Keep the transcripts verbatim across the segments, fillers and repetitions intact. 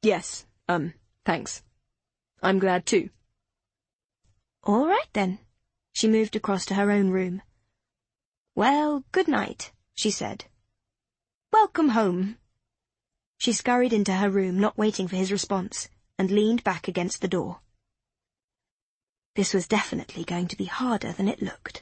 Yes, um, thanks. I'm glad too. All right, then. She moved across to her own room. Well, good night, she said. Welcome home. She scurried into her room, not waiting for his response, and leaned back against the door. This was definitely going to be harder than it looked.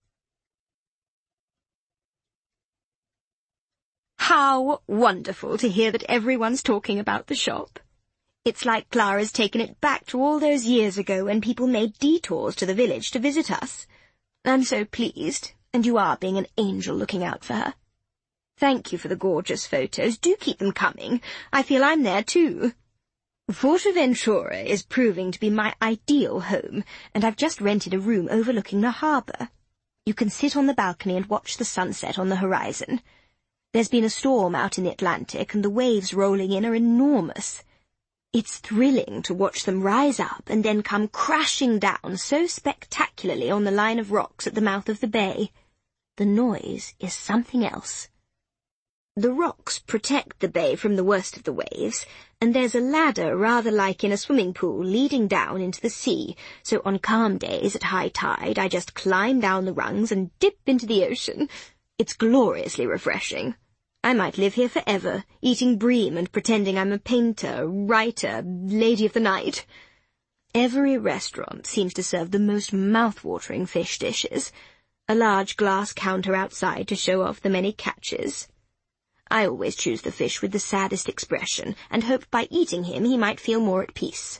How wonderful to hear that everyone's talking about the shop. It's like Clara's taken it back to all those years ago when people made detours to the village to visit us. I'm so pleased, and you are being an angel looking out for her. Thank you for the gorgeous photos. Do keep them coming. I feel I'm there too. Forteventura is proving to be my ideal home, and I've just rented a room overlooking the harbour. You can sit on the balcony and watch the sunset on the horizon. There's been a storm out in the Atlantic, and the waves rolling in are enormous. It's thrilling to watch them rise up and then come crashing down so spectacularly on the line of rocks at the mouth of the bay. The noise is something else. The rocks protect the bay from the worst of the waves, and there's a ladder rather like in a swimming pool leading down into the sea, so on calm days at high tide I just climb down the rungs and dip into the ocean. It's gloriously refreshing. I might live here forever, eating bream and pretending I'm a painter, writer, lady of the night. Every restaurant seems to serve the most mouth-watering fish dishes. A large glass counter outside to show off the many catches. I always choose the fish with the saddest expression, and hoped by eating him he might feel more at peace.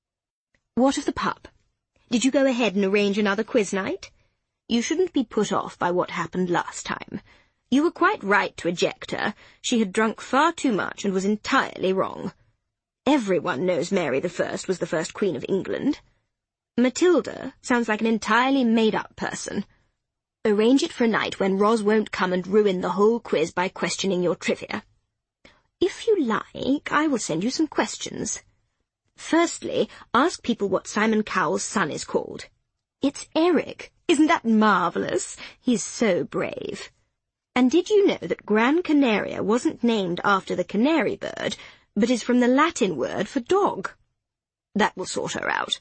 What of the pup? Did you go ahead and arrange another quiz night? You shouldn't be put off by what happened last time. You were quite right to eject her. She had drunk far too much and was entirely wrong. Everyone knows Mary the First was the first Queen of England. Matilda sounds like an entirely made-up person. Arrange it for a night when Roz won't come and ruin the whole quiz by questioning your trivia. If you like, I will send you some questions. Firstly, ask people what Simon Cowell's son is called. It's Eric. Isn't that marvellous? He's so brave. And did you know that Gran Canaria wasn't named after the canary bird, but is from the Latin word for dog? That will sort her out.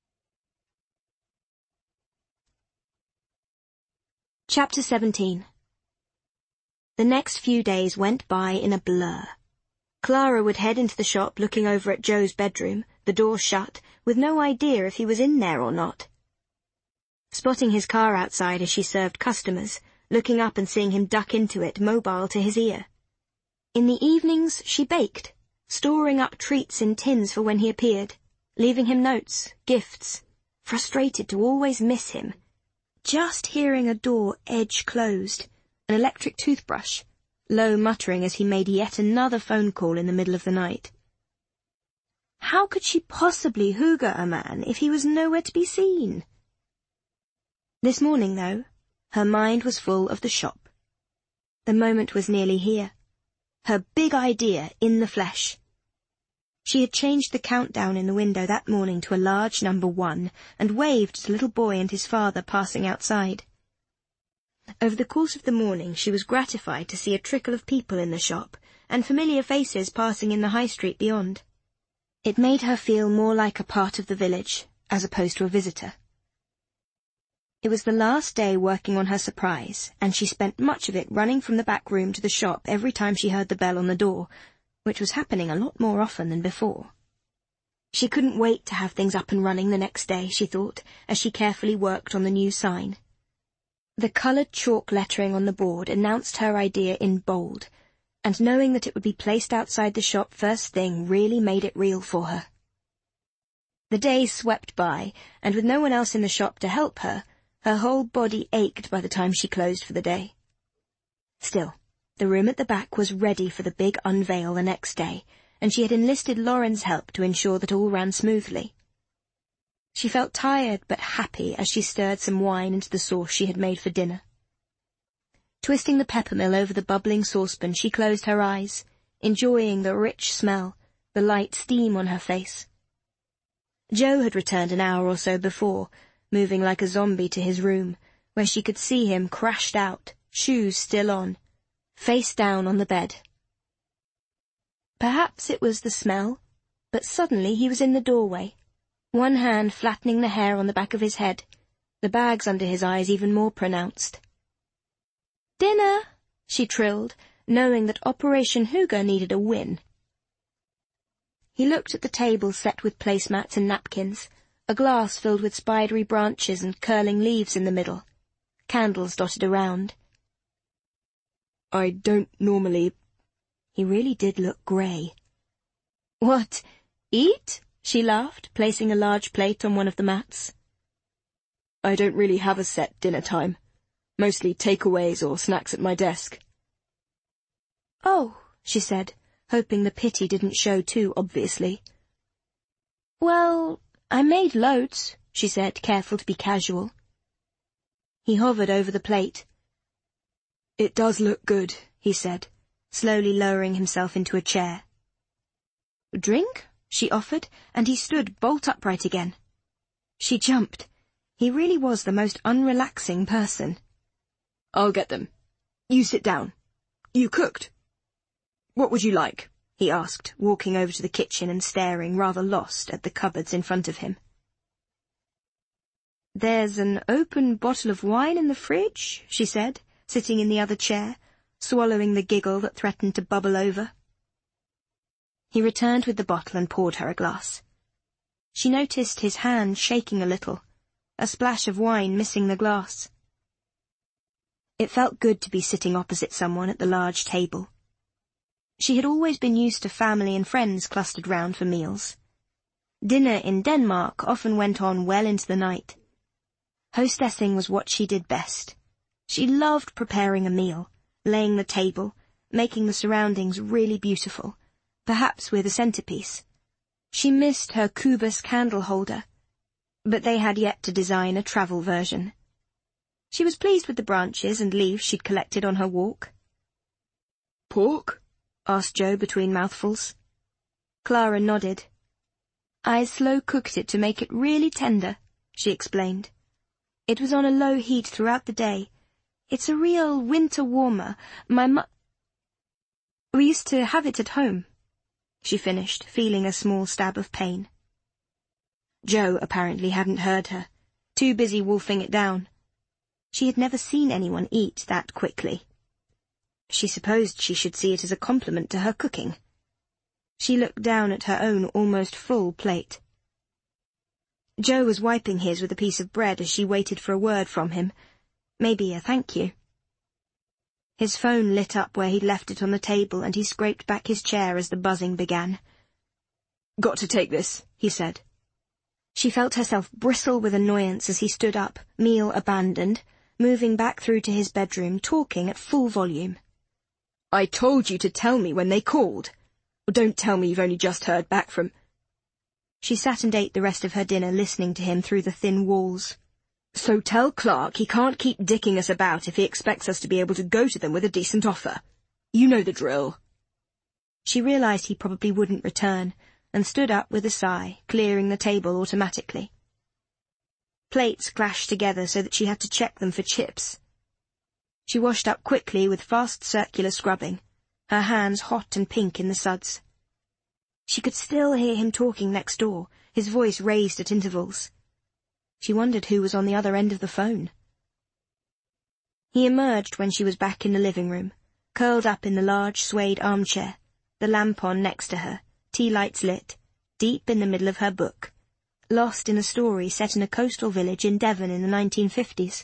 Chapter seventeen. The next few days went by in a blur. Clara would head into the shop looking over at Joe's bedroom, the door shut, with no idea if he was in there or not. Spotting his car outside as she served customers, looking up and seeing him duck into it, mobile to his ear. In the evenings she baked, storing up treats in tins for when he appeared, leaving him notes, gifts, frustrated to always miss him. Just hearing a door edge closed, an electric toothbrush, low muttering as he made yet another phone call in the middle of the night. How could she possibly hooga a man if he was nowhere to be seen? This morning, though, her mind was full of the shop. The moment was nearly here. Her big idea in the flesh. She had changed the countdown in the window that morning to a large number one, and waved at a little boy and his father passing outside. Over the course of the morning she was gratified to see a trickle of people in the shop, and familiar faces passing in the high street beyond. It made her feel more like a part of the village, as opposed to a visitor. It was the last day working on her surprise, and she spent much of it running from the back room to the shop every time she heard the bell on the door, which was happening a lot more often than before. She couldn't wait to have things up and running the next day, she thought, as she carefully worked on the new sign. The coloured chalk lettering on the board announced her idea in bold, and knowing that it would be placed outside the shop first thing really made it real for her. The days swept by, and with no one else in the shop to help her, her whole body ached by the time she closed for the day. Still, the room at the back was ready for the big unveil the next day, and she had enlisted Lauren's help to ensure that all ran smoothly. She felt tired but happy as she stirred some wine into the sauce she had made for dinner. Twisting the peppermill over the bubbling saucepan, she closed her eyes, enjoying the rich smell, the light steam on her face. Joe had returned an hour or so before, moving like a zombie to his room, where she could see him crashed out, shoes still on, face down on the bed. Perhaps it was the smell, But suddenly he was in the doorway, one hand flattening the hair on the back of his head, the bags under his eyes even more pronounced. "Dinner!" she trilled, knowing that Operation Hygge needed a win. He looked at the table set with placemats and napkins, a glass filled with spidery branches and curling leaves in the middle, candles dotted around. "I don't normally—" He really did look grey. "What, eat?" she laughed, placing a large plate on one of the mats. "I don't really have a set dinner time. Mostly takeaways or snacks at my desk." "Oh," she said, hoping the pity didn't show too obviously. "Well, I made loads," she said, careful to be casual. He hovered over the plate. "It does look good," he said, slowly lowering himself into a chair. "Drink?" she offered, and he stood bolt upright again. She jumped. He really was the most unrelaxing person. "I'll get them. You sit down. You cooked. What would you like?" he asked, walking over to the kitchen and staring rather lost at the cupboards in front of him. "There's an open bottle of wine in the fridge," she said, sitting in the other chair, swallowing the giggle that threatened to bubble over. He returned with the bottle and poured her a glass. She noticed his hand shaking a little, a splash of wine missing the glass. It felt good to be sitting opposite someone at the large table. She had always been used to family and friends clustered round for meals. Dinner in Denmark often went on well into the night. Hostessing was what she did best. She loved preparing a meal, laying the table, making the surroundings really beautiful, perhaps with a centerpiece. She missed her Cubus candle holder, but they had yet to design a travel version. She was pleased with the branches and leaves she'd collected on her walk. "Pork?" asked Joe between mouthfuls. Clara nodded. "I slow-cooked it to make it really tender," she explained. "It was on a low heat throughout the day. It's a real winter warmer. My mu- We used to have it at home," she finished, feeling a small stab of pain. Joe apparently hadn't heard her, too busy wolfing it down. She had never seen anyone eat that quickly. She supposed she should see it as a compliment to her cooking. She looked down at her own almost full plate. Joe was wiping his with a piece of bread as she waited for a word from him, maybe a thank you. His phone lit up where he'd left it on the table, and he scraped back his chair as the buzzing began. "Got to take this," he said. She felt herself bristle with annoyance as he stood up, meal abandoned, moving back through to his bedroom, talking at full volume. "I told you to tell me when they called. Well, don't tell me you've only just heard back from—" She sat and ate the rest of her dinner listening to him through the thin walls. "So tell Clark he can't keep dicking us about if he expects us to be able to go to them with a decent offer. You know the drill." She realized he probably wouldn't return, and stood up with a sigh, clearing the table automatically. Plates clashed together so that she had to check them for chips. She washed up quickly with fast circular scrubbing, her hands hot and pink in the suds. She could still hear him talking next door, his voice raised at intervals. She wondered who was on the other end of the phone. He emerged when she was back in the living room, curled up in the large suede armchair, the lamp on next to her, tea lights lit, deep in the middle of her book, lost in a story set in a coastal village in Devon in the nineteen fifties.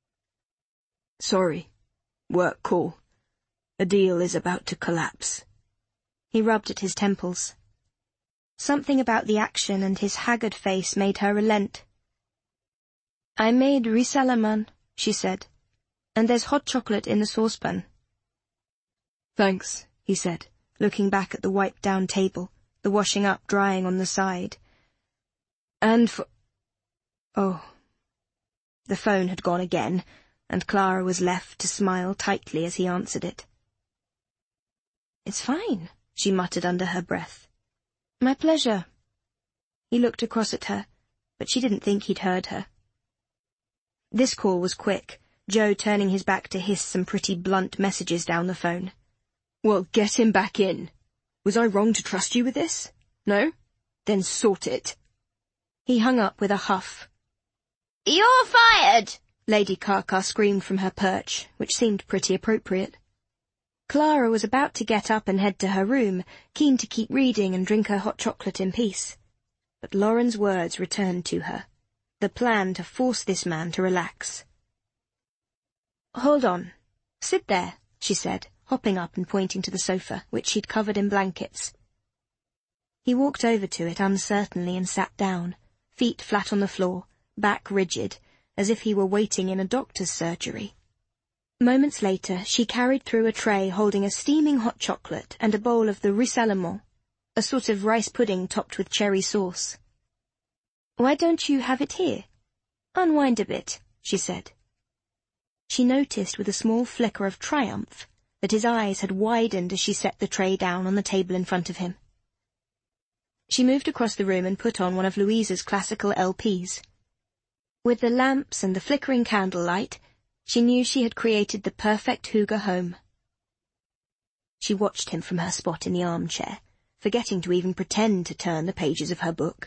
"Sorry. Work call. A deal is about to collapse." He rubbed at his temples. Something about the action and his haggard face made her relent. "I made risalaman," she said, "and there's hot chocolate in the saucepan." "Thanks," he said, looking back at the wiped-down table, the washing up drying on the side. "And for—" Oh. The phone had gone again, and Clara was left to smile tightly as he answered it. "It's fine," she muttered under her breath. "My pleasure." He looked across at her, but she didn't think he'd heard her. This call was quick, Joe turning his back to hiss some pretty blunt messages down the phone. "Well, get him back in. Was I wrong to trust you with this? No? Then sort it. He hung up with a huff. You're fired! Lady Carcar screamed from her perch, which seemed pretty appropriate. Clara was about to get up and head to her room, keen to keep reading and drink her hot chocolate in peace. But Lauren's words returned to her, the plan to force this man to relax. "Hold on. Sit there," she said, hopping up and pointing to the sofa, which she'd covered in blankets. He walked over to it uncertainly and sat down, feet flat on the floor, back rigid, as if he were waiting in a doctor's surgery. Moments later, she carried through a tray holding a steaming hot chocolate and a bowl of the rissalement, a sort of rice pudding topped with cherry sauce. "Why don't you have it here? Unwind a bit," she said. She noticed with a small flicker of triumph that his eyes had widened as she set the tray down on the table in front of him. She moved across the room and put on one of Louisa's classical L Ps. With the lamps and the flickering candlelight, she knew she had created the perfect Hygge home. She watched him from her spot in the armchair, forgetting to even pretend to turn the pages of her book.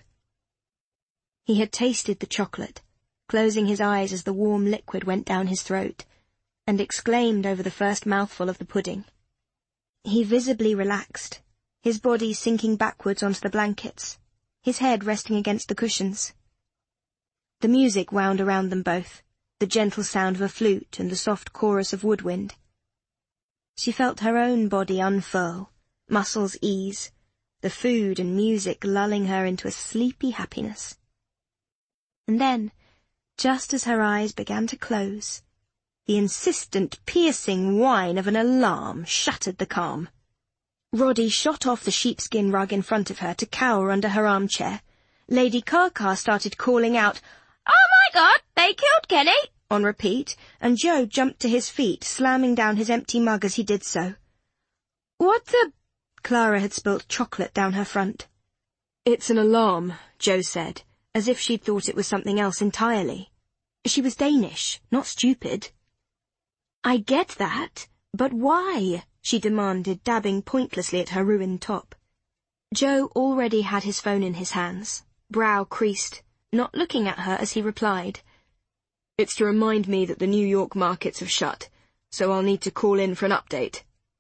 He had tasted the chocolate, closing his eyes as the warm liquid went down his throat, and exclaimed over the first mouthful of the pudding. He visibly relaxed, his body sinking backwards onto the blankets, his head resting against the cushions. The music wound around them both, the gentle sound of a flute and the soft chorus of woodwind. She felt her own body unfurl, muscles ease, the food and music lulling her into a sleepy happiness. And then, just as her eyes began to close, the insistent, piercing whine of an alarm shattered the calm. Roddy shot off the sheepskin rug in front of her to cower under her armchair. Lady Carcar started calling out, "Oh my God, they killed Kenny!" on repeat, and Joe jumped to his feet, slamming down his empty mug as he did so. "What the—" Clara had spilt chocolate down her front. "It's an alarm," Joe said, as if she'd thought it was something else entirely. She was Danish, not stupid. "I get that, but why?" she demanded, dabbing pointlessly at her ruined top. Joe already had his phone in his hands, brow creased, not looking at her as he replied. "It's to remind me that the New York markets have shut, so I'll need to call in for an update."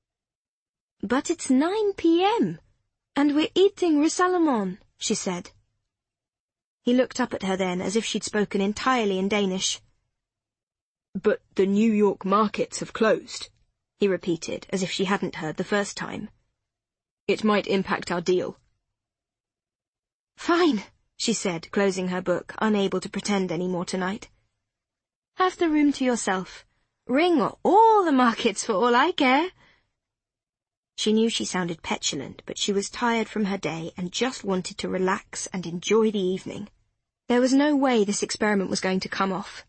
"But it's nine p m, and we're eating rissalement," she said. He looked up at her then, as if she'd spoken entirely in Danish. "But the New York markets have closed," he repeated, as if she hadn't heard the first time. "It might impact our deal." "Fine," she said, closing her book, unable to pretend any more tonight. "Have the room to yourself. Ring all the markets for all I care." She knew she sounded petulant, but she was tired from her day and just wanted to relax and enjoy the evening. There was no way this experiment was going to come off.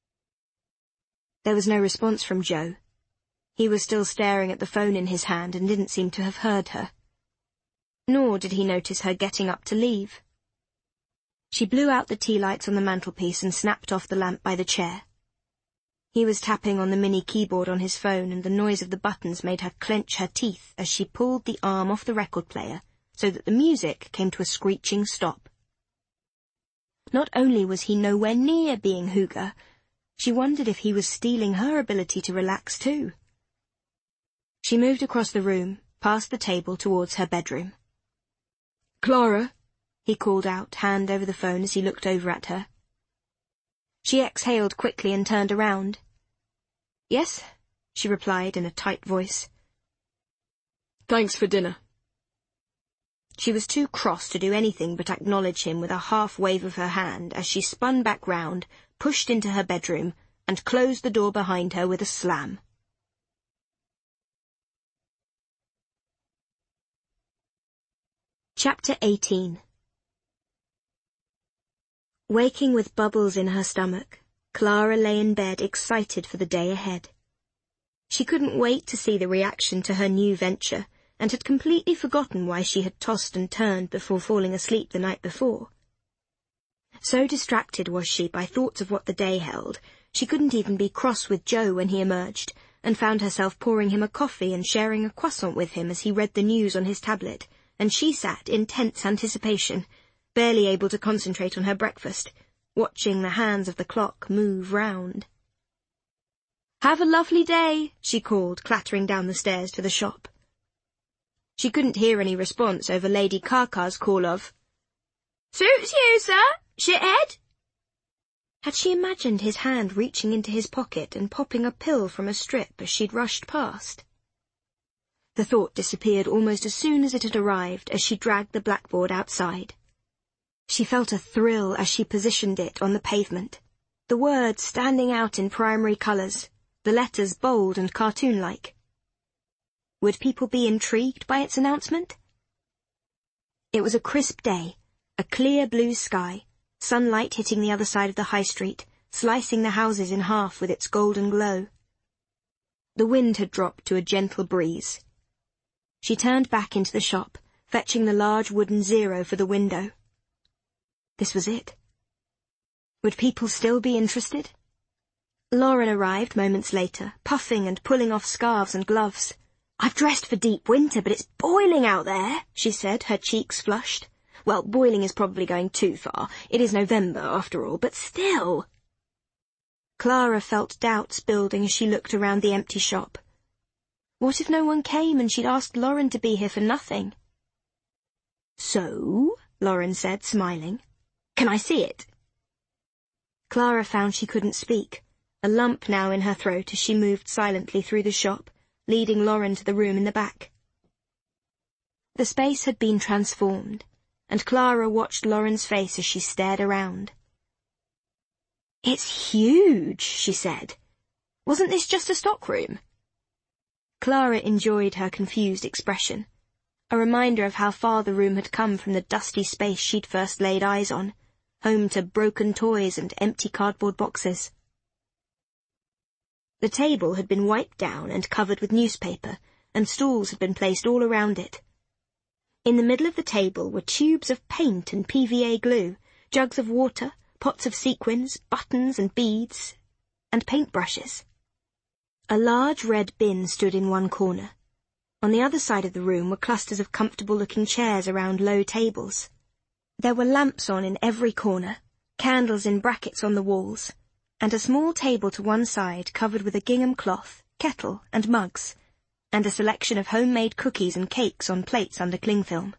There was no response from Joe. He was still staring at the phone in his hand and didn't seem to have heard her. Nor did he notice her getting up to leave. She blew out the tea lights on the mantelpiece and snapped off the lamp by the chair. He was tapping on the mini keyboard on his phone, and the noise of the buttons made her clench her teeth as she pulled the arm off the record player so that the music came to a screeching stop. Not only was he nowhere near being Hygge, she wondered if he was stealing her ability to relax too. She moved across the room, past the table towards her bedroom. "Clara," he called out, hand over the phone as he looked over at her. She exhaled quickly and turned around. "Yes," she replied in a tight voice. "Thanks for dinner." She was too cross to do anything but acknowledge him with a half wave of her hand as she spun back round, pushed into her bedroom, and closed the door behind her with a slam. Chapter eighteen. Waking with bubbles in her stomach, Clara lay in bed excited for the day ahead. She couldn't wait to see the reaction to her new venture, and had completely forgotten why she had tossed and turned before falling asleep the night before. So distracted was she by thoughts of what the day held, she couldn't even be cross with Joe when he emerged, and found herself pouring him a coffee and sharing a croissant with him as he read the news on his tablet, and she sat in tense anticipation, barely able to concentrate on her breakfast, watching the hands of the clock move round. "Have a lovely day," she called, clattering down the stairs to the shop. She couldn't hear any response over Lady Carcar's call of, "Suits you, sir, shithead." Had she imagined his hand reaching into his pocket and popping a pill from a strip as she'd rushed past? The thought disappeared almost as soon as it had arrived as she dragged the blackboard outside. She felt a thrill as she positioned it on the pavement, the words standing out in primary colours, the letters bold and cartoon-like. Would people be intrigued by its announcement? It was a crisp day, a clear blue sky, sunlight hitting the other side of the high street, slicing the houses in half with its golden glow. The wind had dropped to a gentle breeze. She turned back into the shop, fetching the large wooden zero for the window. This was it. Would people still be interested? Lauren arrived moments later, puffing and pulling off scarves and gloves. "I've dressed for deep winter, but it's boiling out there," she said, her cheeks flushed. Well, boiling is probably going too far. It is November, after all, but still. Clara felt doubts building as she looked around the empty shop. What if no one came and she'd asked Lauren to be here for nothing? "So," Lauren said, smiling, "can I see it?" Clara found she couldn't speak, a lump now in her throat as she moved silently through the shop, leading Lauren to the room in the back. The space had been transformed, and Clara watched Lauren's face as she stared around. "It's huge," she said. "Wasn't this just a stockroom?" Clara enjoyed her confused expression, a reminder of how far the room had come from the dusty space she'd first laid eyes on, home to broken toys and empty cardboard boxes. The table had been wiped down and covered with newspaper, and stools had been placed all around it. In the middle of the table were tubes of paint and P V A glue, jugs of water, pots of sequins, buttons and beads, and paintbrushes. A large red bin stood in one corner. On the other side of the room were clusters of comfortable-looking chairs around low tables. There were lamps on in every corner, candles in brackets on the walls, and a small table to one side covered with a gingham cloth, kettle and mugs, and a selection of homemade cookies and cakes on plates under cling film.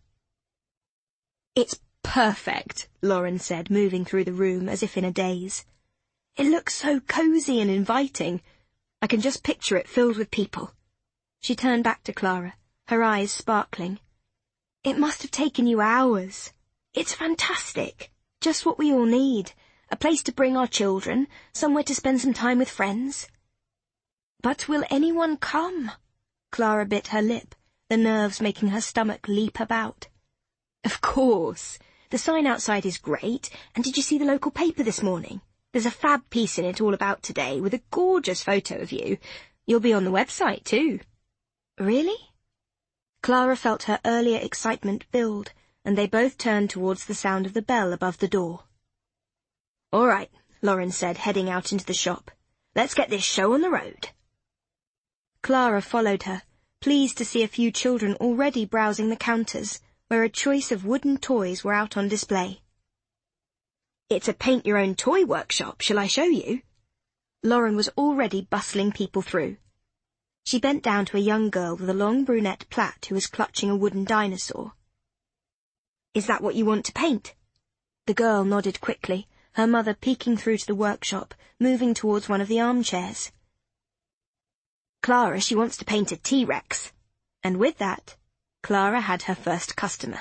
"It's perfect," Lauren said, moving through the room as if in a daze. "It looks so cosy and inviting. I can just picture it filled with people." She turned back to Clara, her eyes sparkling. "It must have taken you hours. It's fantastic. Just what we all need. A place to bring our children, somewhere to spend some time with friends." "But will anyone come?" Clara bit her lip, the nerves making her stomach leap about. "Of course. The sign outside is great, and did you see the local paper this morning? There's a fab piece in it all about today, with a gorgeous photo of you. You'll be on the website, too." "Really?" Clara felt her earlier excitement build, and they both turned towards the sound of the bell above the door. "All right," Lauren said, heading out into the shop. "Let's get this show on the road." Clara followed her, pleased to see a few children already browsing the counters, where a choice of wooden toys were out on display. "It's a paint-your-own-toy workshop. Shall I show you?" Lauren was already bustling people through. She bent down to a young girl with a long brunette plait who was clutching a wooden dinosaur. "Is that what you want to paint?" The girl nodded quickly, her mother peeking through to the workshop, moving towards one of the armchairs. "Clara, she wants to paint a T-Rex." And with that, Clara had her first customer.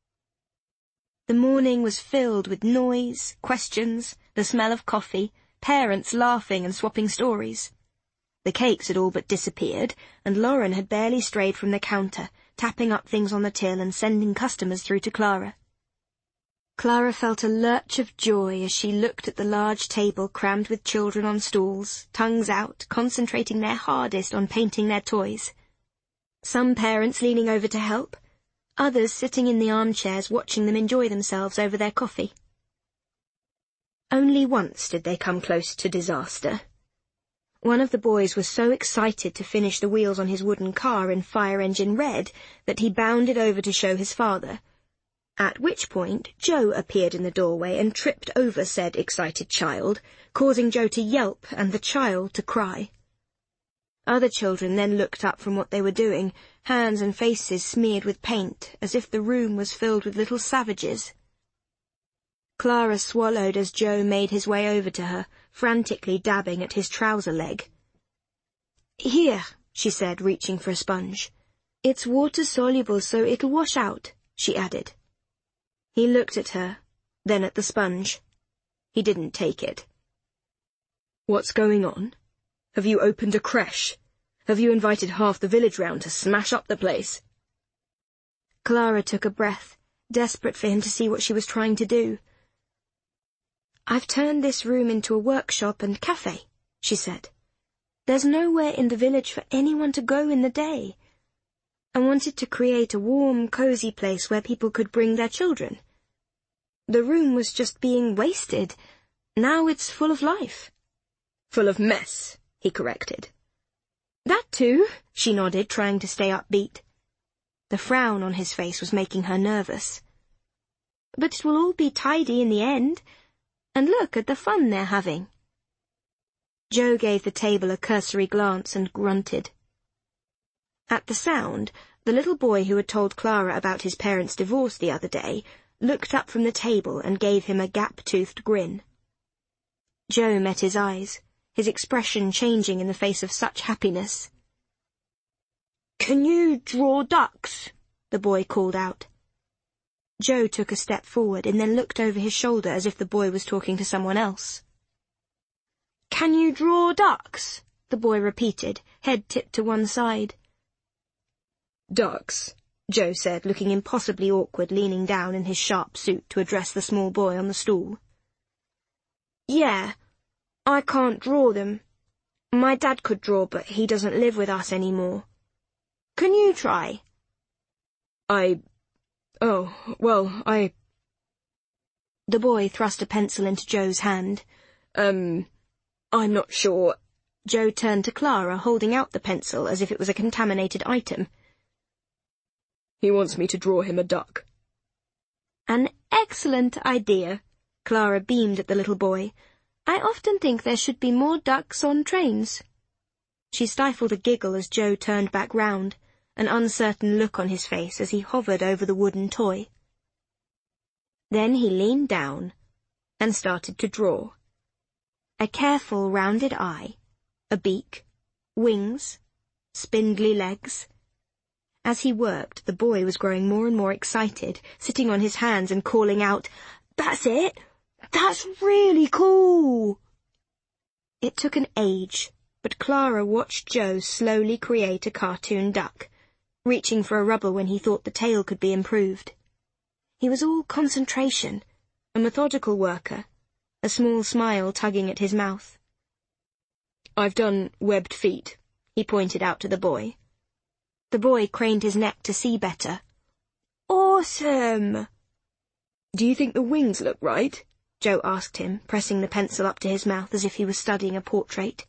The morning was filled with noise, questions, the smell of coffee, parents laughing and swapping stories. The cakes had all but disappeared, and Lauren had barely strayed from the counter, tapping up things on the till and sending customers through to Clara. Clara felt a lurch of joy as she looked at the large table crammed with children on stools, tongues out, concentrating their hardest on painting their toys. Some parents leaning over to help, others sitting in the armchairs watching them enjoy themselves over their coffee. Only once did they come close to disaster. One of the boys was so excited to finish the wheels on his wooden car in fire engine red that he bounded over to show his father, at which point Joe appeared in the doorway and tripped over said excited child, causing Joe to yelp and the child to cry. Other children then looked up from what they were doing, hands and faces smeared with paint, as if the room was filled with little savages. Clara swallowed as Joe made his way over to her, frantically dabbing at his trouser leg. "Here," she said, reaching for a sponge. "It's water-soluble, so it'll wash out," she added. He looked at her, then at the sponge. He didn't take it. "What's going on? Have you opened a creche? Have you invited half the village round to smash up the place?" Clara took a breath, desperate for him to see what she was trying to do. "I've turned this room into a workshop and cafe," she said. "There's nowhere in the village for anyone to go in the day. I wanted to create a warm, cozy place where people could bring their children. The room was just being wasted. Now it's full of life." "Full of mess," he corrected. "That too," she nodded, trying to stay upbeat. The frown on his face was making her nervous. "But it will all be tidy in the end. And look at the fun they're having." Joe gave the table a cursory glance and grunted. At the sound, the little boy who had told Clara about his parents' divorce the other day looked up from the table and gave him a gap-toothed grin. Joe met his eyes, his expression changing in the face of such happiness. "Can you draw ducks?" the boy called out. Joe took a step forward and then looked over his shoulder as if the boy was talking to someone else. "Can you draw ducks?" the boy repeated, head tipped to one side. "Ducks," Joe said, looking impossibly awkward, leaning down in his sharp suit to address the small boy on the stool. "Yeah, I can't draw them. My dad could draw, but he doesn't live with us anymore. Can you try?" I... Oh, well, I... The boy thrust a pencil into Joe's hand. Um, I'm not sure. Joe turned to Clara, holding out the pencil as if it was a contaminated item. "He wants me to draw him a duck." "An excellent idea." Clara beamed at the little boy. "I often think there should be more ducks on trains." She stifled a giggle as Joe turned back round, an uncertain look on his face as he hovered over the wooden toy. Then he leaned down and started to draw. A careful rounded eye, a beak, wings, spindly legs. As he worked, the boy was growing more and more excited, sitting on his hands and calling out, "That's it! That's really cool!" It took an age, but Clara watched Joe slowly create a cartoon duck, reaching for a rubber when he thought the tail could be improved. He was all concentration, a methodical worker, a small smile tugging at his mouth. "I've done webbed feet," he pointed out to the boy. The boy craned his neck to see better. "Awesome!" "Do you think the wings look right?" Joe asked him, pressing the pencil up to his mouth as if he was studying a portrait.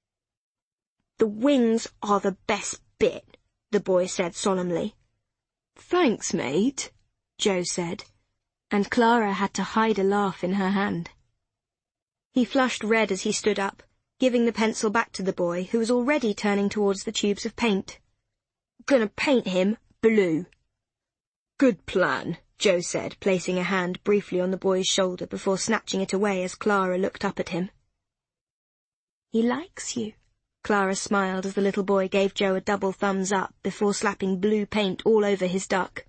"The wings are the best bit," the boy said solemnly. "Thanks, mate," Joe said, and Clara had to hide a laugh in her hand. He flushed red as he stood up, giving the pencil back to the boy, who was already turning towards the tubes of paint. "Gonna paint him blue." "Good plan," Joe said, placing a hand briefly on the boy's shoulder before snatching it away as Clara looked up at him. "He likes you," Clara smiled as the little boy gave Joe a double thumbs up before slapping blue paint all over his duck.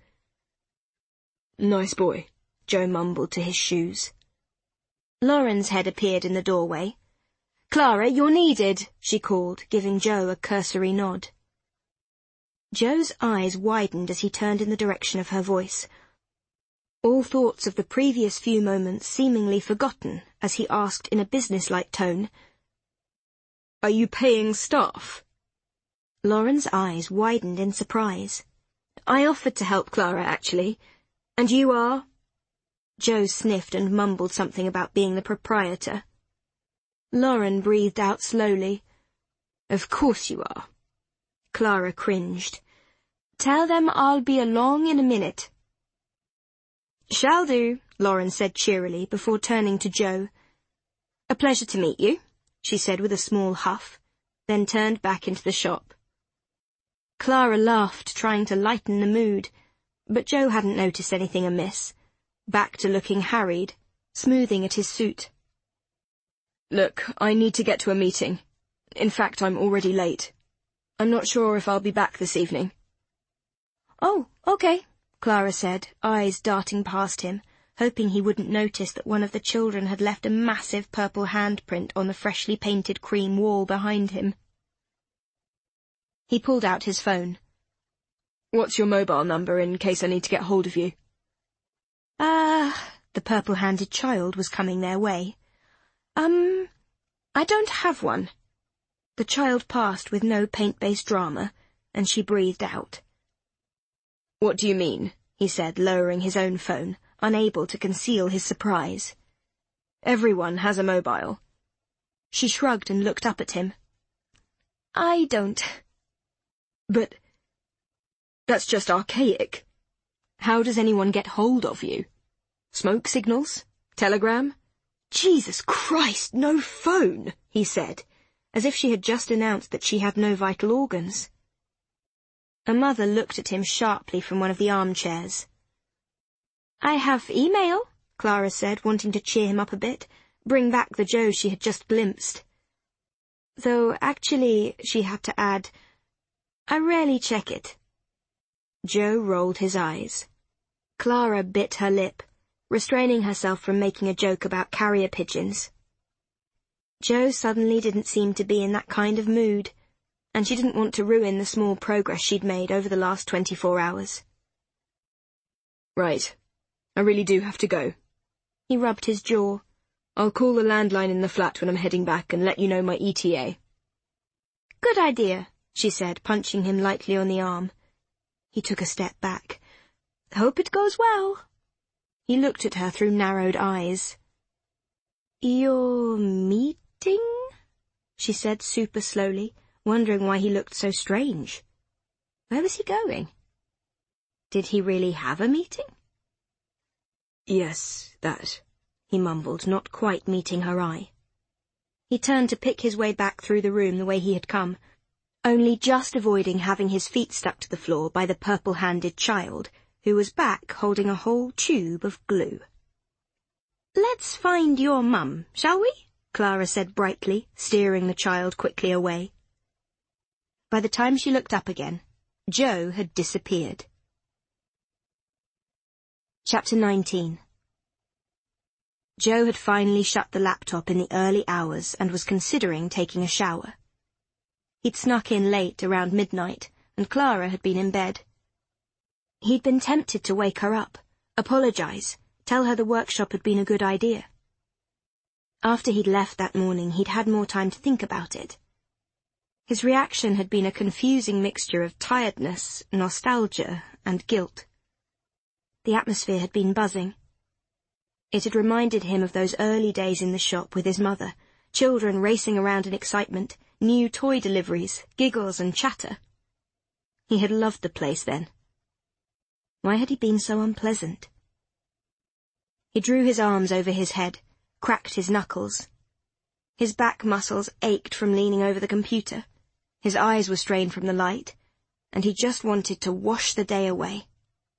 "Nice boy," Joe mumbled to his shoes. Lauren's head appeared in the doorway. "Clara, you're needed," she called, giving Joe a cursory nod. Joe's eyes widened as he turned in the direction of her voice, all thoughts of the previous few moments seemingly forgotten as he asked in a businesslike tone, "Are you paying staff?" Lauren's eyes widened in surprise. "I offered to help Clara, actually. And you are?" Joe sniffed and mumbled something about being the proprietor. Lauren breathed out slowly, Of course you are. Clara cringed. Tell them I'll be along in a minute. Shall do, Lauren said cheerily before turning to Jo. A pleasure to meet you, she said with a small huff, then turned back into the shop. Clara laughed, trying to lighten the mood, but Jo hadn't noticed anything amiss, back to looking harried, smoothing at his suit. Look, I need to get to a meeting. In fact, I'm already late. I'm not sure if I'll be back this evening. Oh, okay, Clara said, eyes darting past him, hoping he wouldn't notice that one of the children had left a massive purple handprint on the freshly painted cream wall behind him. He pulled out his phone. What's your mobile number in case I need to get hold of you? Ah, uh, the purple-handed child was coming their way. Um, I don't have one. The child passed with no paint-based drama, and she breathed out. What do you mean? He said, lowering his own phone, unable to conceal his surprise. Everyone has a mobile. She shrugged and looked up at him. I don't. But that's just archaic. How does anyone get hold of you? Smoke signals? Telegram? Jesus Christ, no phone, he said, as if she had just announced that she had no vital organs. A mother looked at him sharply from one of the armchairs. I have email, Clara said, wanting to cheer him up a bit, bring back the Jo she had just glimpsed. Though, actually, she had to add, I rarely check it. Jo rolled his eyes. Clara bit her lip, restraining herself from making a joke about carrier pigeons. Jo suddenly didn't seem to be in that kind of mood, and she didn't want to ruin the small progress she'd made over the last twenty-four hours. Right. I really do have to go. He rubbed his jaw. I'll call the landline in the flat when I'm heading back and let you know my E T A. Good idea, she said, punching him lightly on the arm. He took a step back. Hope it goes well. He looked at her through narrowed eyes. Your meeting? She said super slowly, wondering why he looked so strange. Where was he going? Did he really have a meeting? Yes, that, he mumbled, not quite meeting her eye. He turned to pick his way back through the room the way he had come, only just avoiding having his feet stuck to the floor by the purple-handed child, who was back holding a whole tube of glue. Let's find your mum, shall we? Clara said brightly, steering the child quickly away. By the time she looked up again, Jo had disappeared. Chapter nineteen. Jo had finally shut the laptop in the early hours and was considering taking a shower. He'd snuck in late, around midnight, and Clara had been in bed. He'd been tempted to wake her up, apologize, tell her the workshop had been a good idea. After he'd left that morning, he'd had more time to think about it. His reaction had been a confusing mixture of tiredness, nostalgia, and guilt. The atmosphere had been buzzing. It had reminded him of those early days in the shop with his mother, children racing around in excitement, new toy deliveries, giggles and chatter. He had loved the place then. Why had he been so unpleasant? He drew his arms over his head, cracked his knuckles. His back muscles ached from leaning over the computer. His eyes were strained from the light, and he just wanted to wash the day away.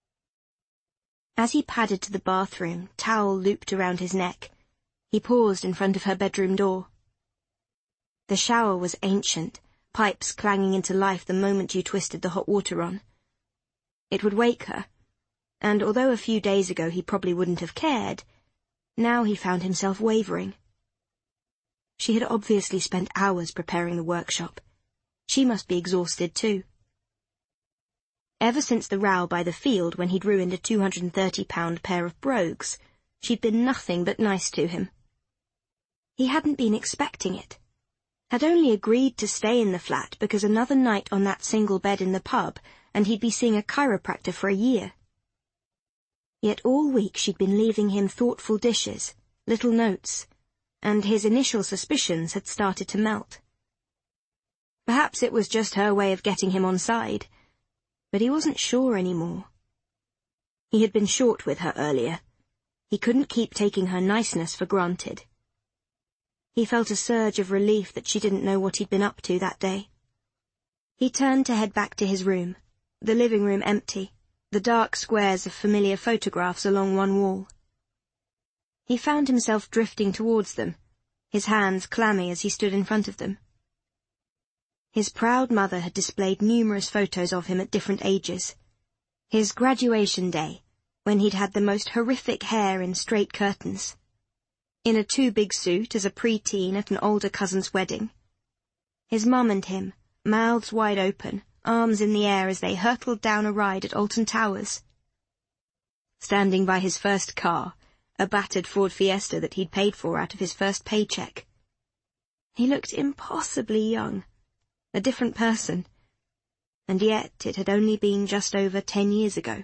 As he padded to the bathroom, towel looped around his neck, he paused in front of her bedroom door. The shower was ancient, pipes clanging into life the moment you twisted the hot water on. It would wake her, and although a few days ago he probably wouldn't have cared, now he found himself wavering. She had obviously spent hours preparing the workshop. She must be exhausted too. Ever since the row by the field when he'd ruined a two hundred and thirty pound pair of brogues, she'd been nothing but nice to him. He hadn't been expecting it. Had only agreed to stay in the flat because another night on that single bed in the pub and he'd be seeing a chiropractor for a year. Yet all week she'd been leaving him thoughtful dishes, little notes, and his initial suspicions had started to melt. Perhaps it was just her way of getting him on side, but he wasn't sure anymore. He had been short with her earlier. He couldn't keep taking her niceness for granted. He felt a surge of relief that she didn't know what he'd been up to that day. He turned to head back to his room, the living room empty, the dark squares of familiar photographs along one wall. He found himself drifting towards them, his hands clammy as he stood in front of them. His proud mother had displayed numerous photos of him at different ages. His graduation day, when he'd had the most horrific hair in straight curtains. In a too-big suit as a pre-teen at an older cousin's wedding. His mum and him, mouths wide open, arms in the air as they hurtled down a ride at Alton Towers. Standing by his first car, a battered Ford Fiesta that he'd paid for out of his first paycheck. He looked impossibly young, a different person, and yet it had only been just over ten years ago.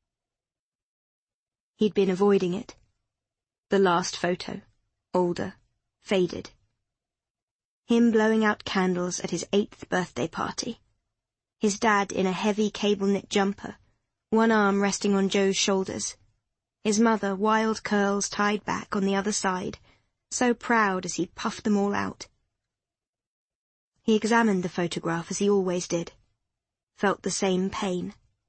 He'd been avoiding it. The last photo, older, faded. Him blowing out candles at his eighth birthday party. His dad in a heavy cable-knit jumper, one arm resting on Joe's shoulders. His mother, wild curls tied back on the other side, so proud as he puffed them all out. He examined the photograph as he always did, felt the same pain.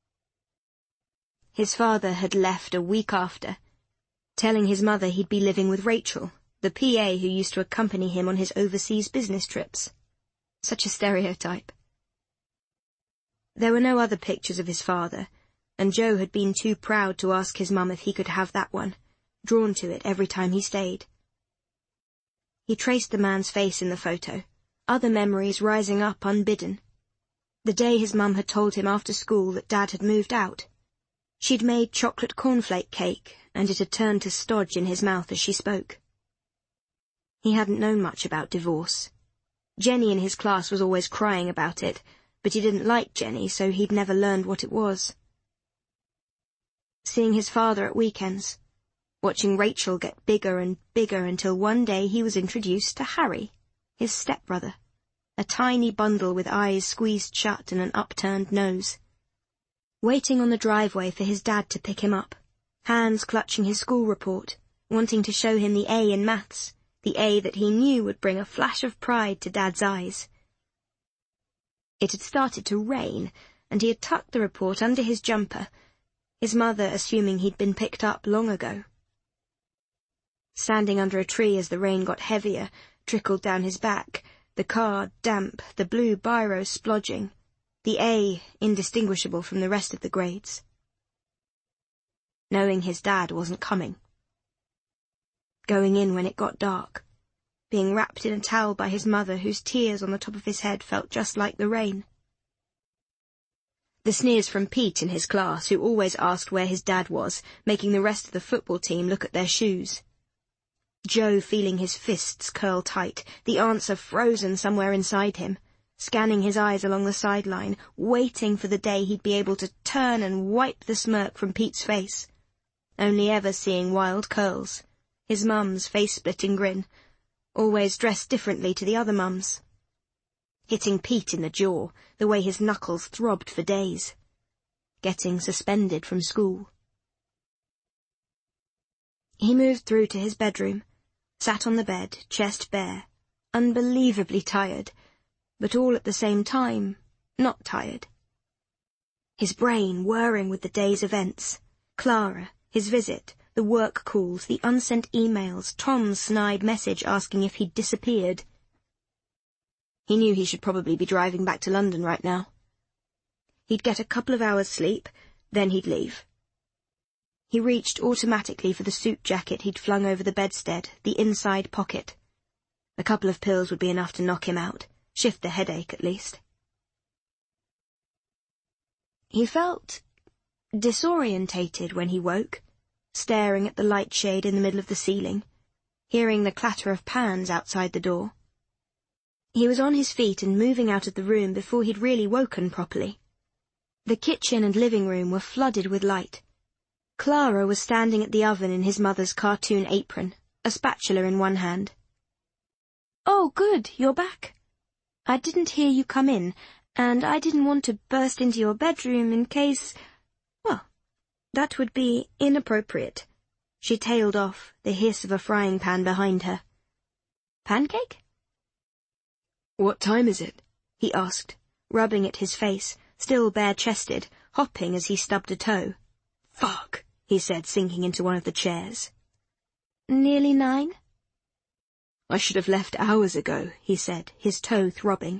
His father had left a week after, telling his mother he'd be living with Rachel, the P A who used to accompany him on his overseas business trips. Such a stereotype. There were no other pictures of his father, and Joe had been too proud to ask his mum if he could have that one, drawn to it every time he stayed. He traced the man's face in the photo, other memories rising up unbidden. The day his mum had told him after school that Dad had moved out. She'd made chocolate cornflake cake, and it had turned to stodge in his mouth as she spoke. He hadn't known much about divorce. Jenny in his class was always crying about it, but he didn't like Jenny, so he'd never learned what it was. Seeing his father at weekends, watching Rachel get bigger and bigger until one day he was introduced to Harry, his stepbrother, a tiny bundle with eyes squeezed shut and an upturned nose. Waiting on the driveway for his dad to pick him up, hands clutching his school report, wanting to show him the A in maths, the A that he knew would bring a flash of pride to Dad's eyes. It had started to rain, and he had tucked the report under his jumper, his mother assuming he'd been picked up long ago. Standing under a tree as the rain got heavier, trickled down his back, the car damp, the blue biro splodging, the A indistinguishable from the rest of the grades. Knowing his dad wasn't coming. Going in when it got dark, being wrapped in a towel by his mother whose tears on the top of his head felt just like the rain. The sneers from Pete in his class, who always asked where his dad was, making the rest of the football team look at their shoes. Joe feeling his fists curl tight, the answer frozen somewhere inside him, scanning his eyes along the sideline, waiting for the day he'd be able to turn and wipe the smirk from Pete's face, only ever seeing wild curls, his mum's face-splitting grin, always dressed differently to the other mums. Hitting Pete in the jaw, the way his knuckles throbbed for days. Getting suspended from school. He moved through to his bedroom, sat on the bed, chest bare, unbelievably tired, but all at the same time, not tired. His brain whirring with the day's events, Clara, his visit, the work calls, the unsent emails, Tom's snide message asking if he'd disappeared. He knew he should probably be driving back to London right now. He'd get a couple of hours' sleep, then he'd leave. He reached automatically for the suit jacket he'd flung over the bedstead, the inside pocket. A couple of pills would be enough to knock him out, shift the headache at least. He felt disorientated when he woke, staring at the light shade in the middle of the ceiling, hearing the clatter of pans outside the door. He was on his feet and moving out of the room before he'd really woken properly. The kitchen and living room were flooded with light. Clara was standing at the oven in his mother's cartoon apron, a spatula in one hand. "Oh, good, you're back." I didn't hear you come in, and I didn't want to burst into your bedroom in case... well, that would be inappropriate. She tailed off, the hiss of a frying pan behind her. Pancake? What time is it? He asked, rubbing at his face, still bare-chested, hopping as he stubbed a toe. Fuck, he said, sinking into one of the chairs. Nearly nine? I should have left hours ago, he said, his toe throbbing.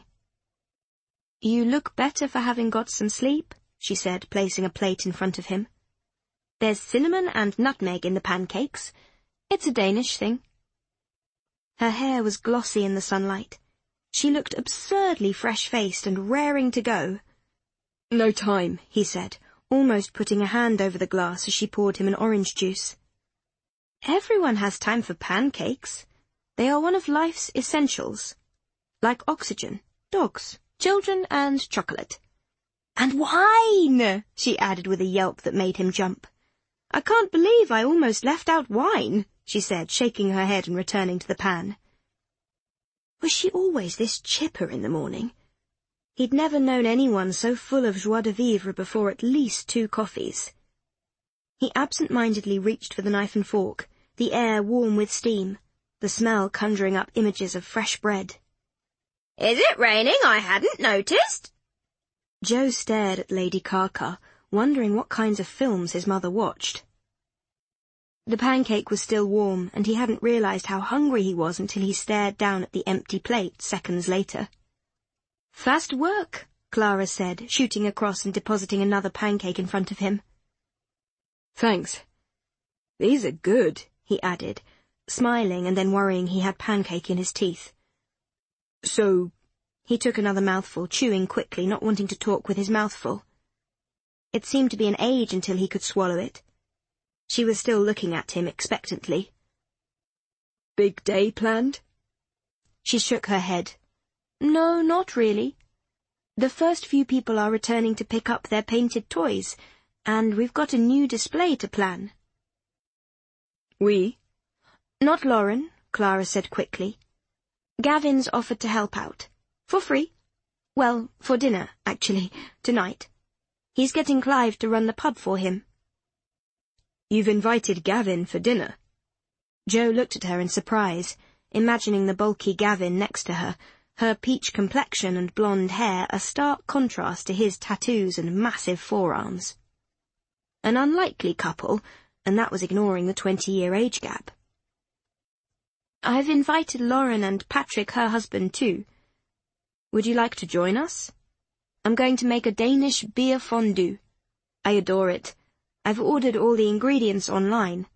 You look better for having got some sleep, she said, placing a plate in front of him. There's cinnamon and nutmeg in the pancakes. It's a Danish thing. Her hair was glossy in the sunlight. She looked absurdly fresh-faced and raring to go. No time, he said, almost putting a hand over the glass as she poured him an orange juice. Everyone has time for pancakes. They are one of life's essentials. Like oxygen, dogs, children, and chocolate. And wine, she added with a yelp that made him jump. I can't believe I almost left out wine, she said, shaking her head and returning to the pan. Was she always this chipper in the morning? He'd never known anyone so full of joie de vivre before at least two coffees. He absent-mindedly reached for the knife and fork, the air warm with steam, the smell conjuring up images of fresh bread. Is it raining? I hadn't noticed. Joe stared at Lady Carcar, wondering what kinds of films his mother watched. The pancake was still warm, and he hadn't realized how hungry he was until he stared down at the empty plate seconds later. Fast work, Clara said, shooting across and depositing another pancake in front of him. Thanks. These are good, he added, smiling and then worrying he had pancake in his teeth. So... He took another mouthful, chewing quickly, not wanting to talk with his mouth full. It seemed to be an age until he could swallow it. She was still looking at him expectantly. Big day planned? She shook her head. No, not really. The first few people are returning to pick up their painted toys, and we've got a new display to plan. We? Not Lauren, Clara said quickly. Gavin's offered to help out. For free. Well, for dinner, actually, tonight. He's getting Clive to run the pub for him. You've invited Gavin for dinner? Joe looked at her in surprise, imagining the bulky Gavin next to her, her peach complexion and blonde hair a stark contrast to his tattoos and massive forearms. An unlikely couple, and that was ignoring the twenty-year age gap. I've invited Lauren and Patrick, her husband, too. Would you like to join us? I'm going to make a Danish beer fondue. I adore it. I've ordered all the ingredients online.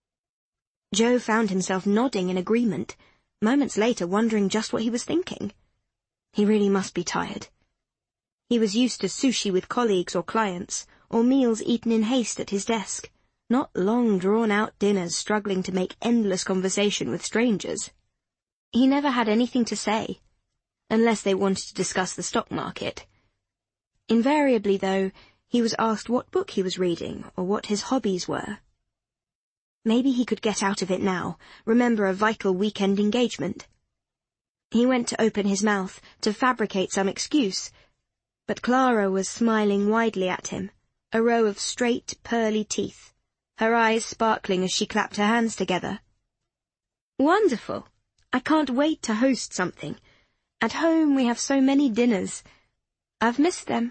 Joe found himself nodding in agreement, moments later wondering just what he was thinking. He really must be tired. He was used to sushi with colleagues or clients, or meals eaten in haste at his desk, not long drawn-out dinners struggling to make endless conversation with strangers. He never had anything to say, unless they wanted to discuss the stock market. Invariably, though, he was asked what book he was reading or what his hobbies were. Maybe he could get out of it now, remember a vital weekend engagement. He went to open his mouth, to fabricate some excuse, but Clara was smiling widely at him, a row of straight, pearly teeth, her eyes sparkling as she clapped her hands together. Wonderful! I can't wait to host something. At home we have so many dinners. I've missed them.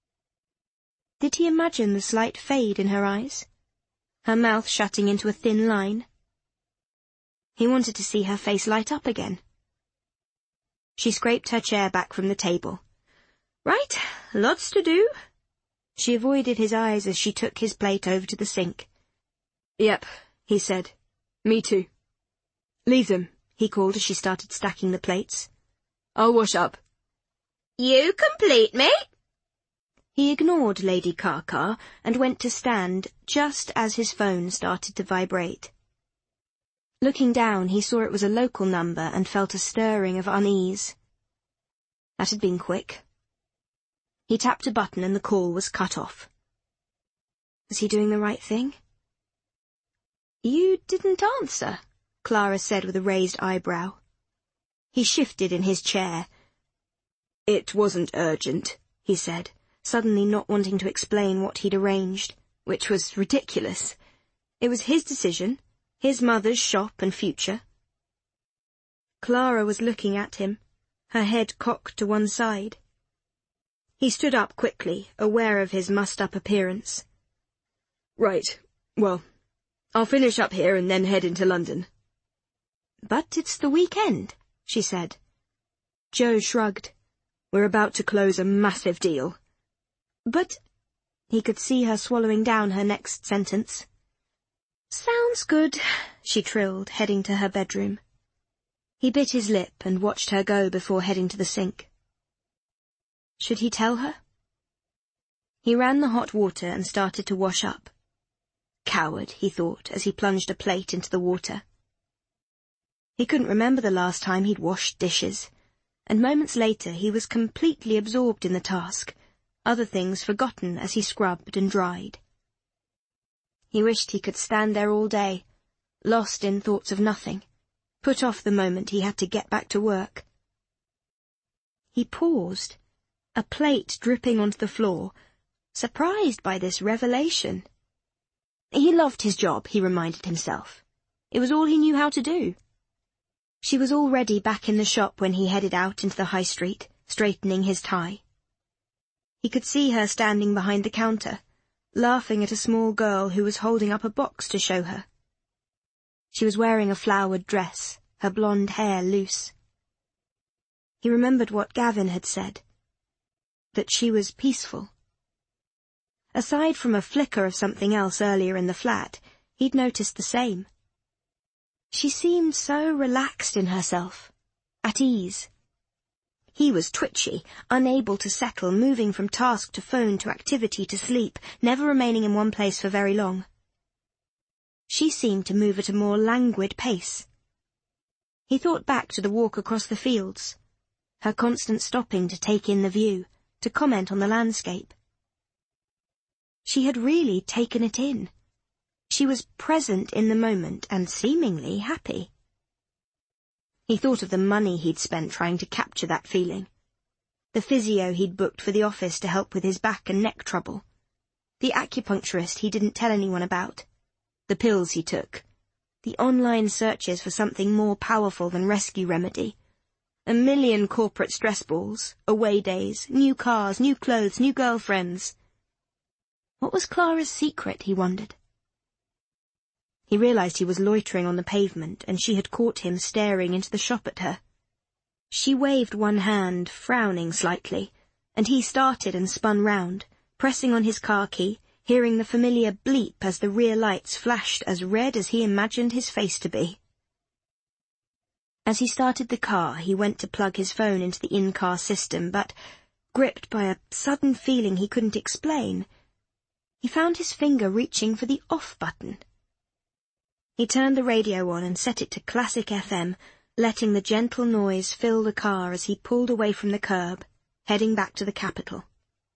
Did he imagine the slight fade in her eyes? Her mouth shutting into a thin line? He wanted to see her face light up again. She scraped her chair back from the table. Right, lots to do. She avoided his eyes as she took his plate over to the sink. Yep, he said. Me too. Leave them, he called as she started stacking the plates. I'll wash up. You complete me? He ignored Lady Carcar and went to stand just as his phone started to vibrate. Looking down, he saw it was a local number and felt a stirring of unease. That had been quick. He tapped a button and the call was cut off. Was he doing the right thing? You didn't answer, Clara said with a raised eyebrow. He shifted in his chair. It wasn't urgent, he said, suddenly not wanting to explain what he'd arranged, which was ridiculous. It was his decision, his mother's shop and future. Clara was looking at him, her head cocked to one side. He stood up quickly, aware of his mussed-up appearance. Right, well, I'll finish up here and then head into London. But it's the weekend, she said. Jo shrugged. We're about to close a massive deal. But... He could see her swallowing down her next sentence. Sounds good, she trilled, heading to her bedroom. He bit his lip and watched her go before heading to the sink. Should he tell her? He ran the hot water and started to wash up. Coward, he thought, as he plunged a plate into the water. He couldn't remember the last time he'd washed dishes, and moments later he was completely absorbed in the task, other things forgotten as he scrubbed and dried. He wished he could stand there all day, lost in thoughts of nothing, put off the moment he had to get back to work. He paused, a plate dripping onto the floor, surprised by this revelation. He loved his job, he reminded himself. It was all he knew how to do. She was already back in the shop when he headed out into the high street, straightening his tie. He could see her standing behind the counter, laughing at a small girl who was holding up a box to show her. She was wearing a flowered dress, her blonde hair loose. He remembered what Gavin had said, that she was peaceful. Aside from a flicker of something else earlier in the flat, he'd noticed the same. She seemed so relaxed in herself, at ease. He was twitchy, unable to settle, moving from task to phone to activity to sleep, never remaining in one place for very long. She seemed to move at a more languid pace. He thought back to the walk across the fields, her constant stopping to take in the view, to comment on the landscape. She had really taken it in. She was present in the moment and seemingly happy. He thought of the money he'd spent trying to capture that feeling. The physio he'd booked for the office to help with his back and neck trouble. The acupuncturist he didn't tell anyone about. The pills he took. The online searches for something more powerful than Rescue Remedy. A million corporate stress balls, away days, new cars, new clothes, new girlfriends. What was Clara's secret, he wondered. He realized he was loitering on the pavement, and she had caught him staring into the shop at her. She waved one hand, frowning slightly, and he started and spun round, pressing on his car key, hearing the familiar bleep as the rear lights flashed as red as he imagined his face to be. As he started the car, he went to plug his phone into the in-car system, but, gripped by a sudden feeling he couldn't explain, he found his finger reaching for the off button. He turned the radio on and set it to classic F M, letting the gentle noise fill the car as he pulled away from the curb, heading back to the capital.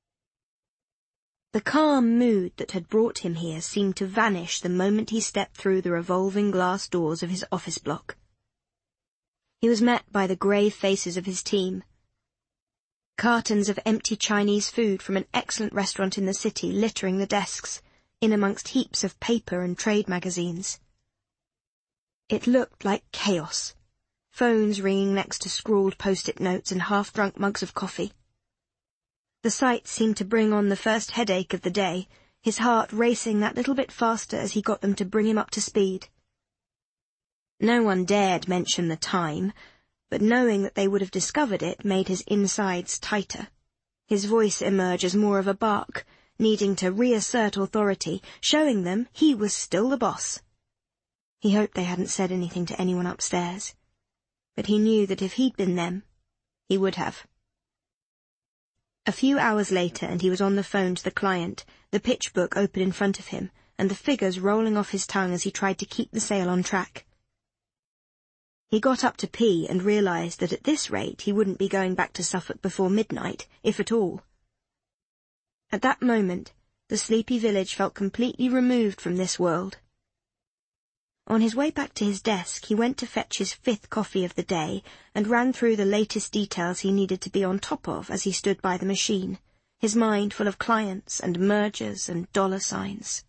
The calm mood that had brought him here seemed to vanish the moment he stepped through the revolving glass doors of his office block. He was met by the grave faces of his team. Cartons of empty Chinese food from an excellent restaurant in the city littering the desks, in amongst heaps of paper and trade magazines. It looked like chaos, phones ringing next to scrawled post-it notes and half-drunk mugs of coffee. The sight seemed to bring on the first headache of the day, his heart racing that little bit faster as he got them to bring him up to speed. No one dared mention the time, but knowing that they would have discovered it made his insides tighter. His voice emerged as more of a bark, needing to reassert authority, showing them he was still the boss. He hoped they hadn't said anything to anyone upstairs, but he knew that if he'd been them, he would have. A few hours later, and he was on the phone to the client, the pitch book open in front of him, and the figures rolling off his tongue as he tried to keep the sale on track. He got up to pee and realized that at this rate he wouldn't be going back to Suffolk before midnight, if at all. At that moment, the sleepy village felt completely removed from this world. On his way back to his desk, he went to fetch his fifth coffee of the day and ran through the latest details he needed to be on top of as he stood by the machine, his mind full of clients and mergers and dollar signs.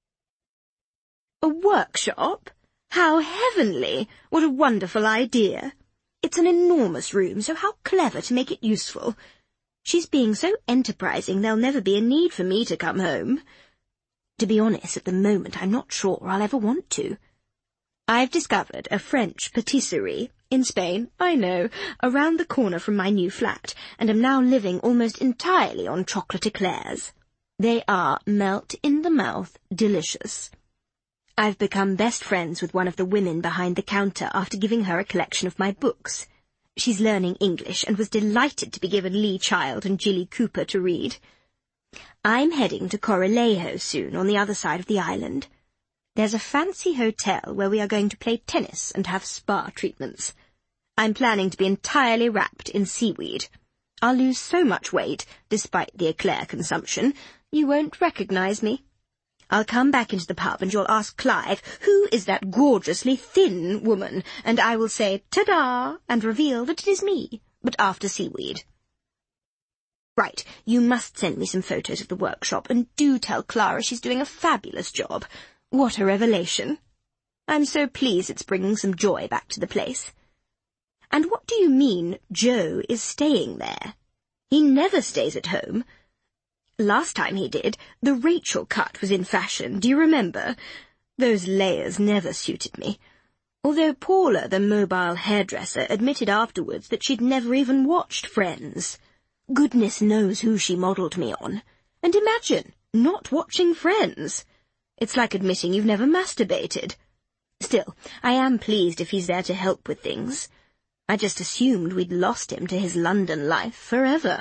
A workshop? How heavenly! What a wonderful idea! It's an enormous room, so how clever to make it useful. She's being so enterprising there'll never be a need for me to come home. To be honest, at the moment I'm not sure I'll ever want to. I've discovered a French patisserie in Spain, I know, around the corner from my new flat, and am now living almost entirely on chocolate eclairs. They are melt-in-the-mouth delicious. I've become best friends with one of the women behind the counter after giving her a collection of my books. She's learning English and was delighted to be given Lee Child and Jilly Cooper to read. I'm heading to Coralejo soon, on the other side of the island. There's a fancy hotel where we are going to play tennis and have spa treatments. I'm planning to be entirely wrapped in seaweed. I'll lose so much weight, despite the eclair consumption, you won't recognize me. I'll come back into the pub and you'll ask Clive, who is that gorgeously thin woman, and I will say, ta-da, and reveal that it is me, but after seaweed. Right, you must send me some photos of the workshop, and do tell Clara she's doing a fabulous job. What a revelation. I'm so pleased it's bringing some joy back to the place. And what do you mean Joe is staying there? He never stays at home. Last time he did, the Rachel cut was in fashion, do you remember? Those layers never suited me. Although Paula, the mobile hairdresser, admitted afterwards that she'd never even watched Friends. Goodness knows who she modelled me on. And imagine, not watching Friends. It's like admitting you've never masturbated. Still, I am pleased if he's there to help with things. I just assumed we'd lost him to his London life forever.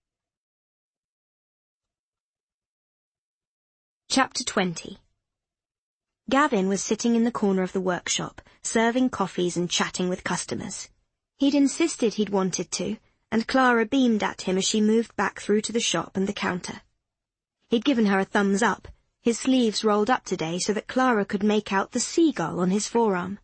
Chapter twenty. Gavin was sitting in the corner of the workshop, serving coffees and chatting with customers. He'd insisted he'd wanted to, and Clara beamed at him as she moved back through to the shop and the counter. He'd given her a thumbs up, his sleeves rolled up today so that Clara could make out the seagull on his forearm.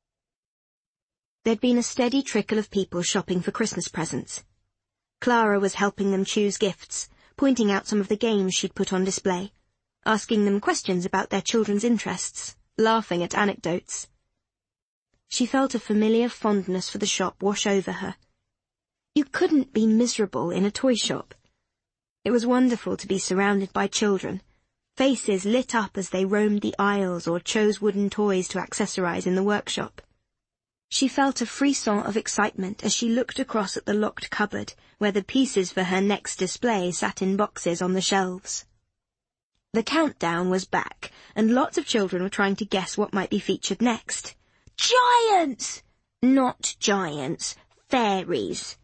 There'd been a steady trickle of people shopping for Christmas presents. Clara was helping them choose gifts, pointing out some of the games she'd put on display, asking them questions about their children's interests, laughing at anecdotes. She felt a familiar fondness for the shop wash over her. You couldn't be miserable in a toy shop. It was wonderful to be surrounded by children, faces lit up as they roamed the aisles or chose wooden toys to accessorize in the workshop. She felt a frisson of excitement as she looked across at the locked cupboard where the pieces for her next display sat in boxes on the shelves. The countdown was back, and lots of children were trying to guess what might be featured next. Giants! Not giants, fairies.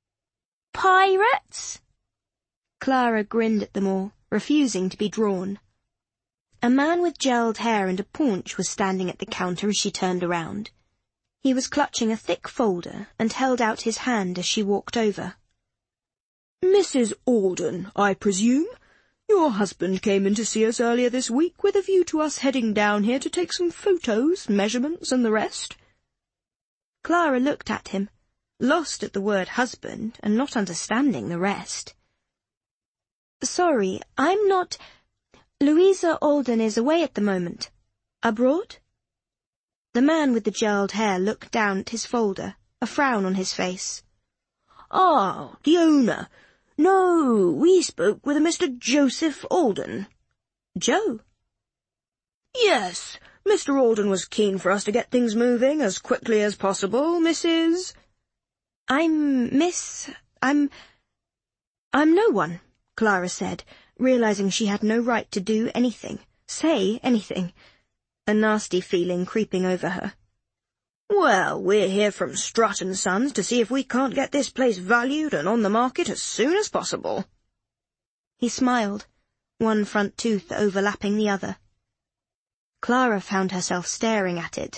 Pirates? Clara grinned at them all, refusing to be drawn. A man with gelled hair and a paunch was standing at the counter as she turned around. He was clutching a thick folder and held out his hand as she walked over. Missus Alden, I presume? Your husband came in to see us earlier this week with a view to us heading down here to take some photos, measurements, and the rest. Clara looked at him, lost at the word husband and not understanding the rest. Sorry, I'm not... Louisa Alden is away at the moment. Abroad? The man with the gelled hair looked down at his folder, a frown on his face. Ah, the owner. No, we spoke with a Mister Joseph Alden. Joe? Yes, Mister Alden was keen for us to get things moving as quickly as possible, Missus I'm Miss... I'm... I'm no one, Clara said, realizing she had no right to do anything, say anything, a nasty feeling creeping over her. Well, we're here from Strutt and Sons to see if we can't get this place valued and on the market as soon as possible. He smiled, one front tooth overlapping the other. Clara found herself staring at it.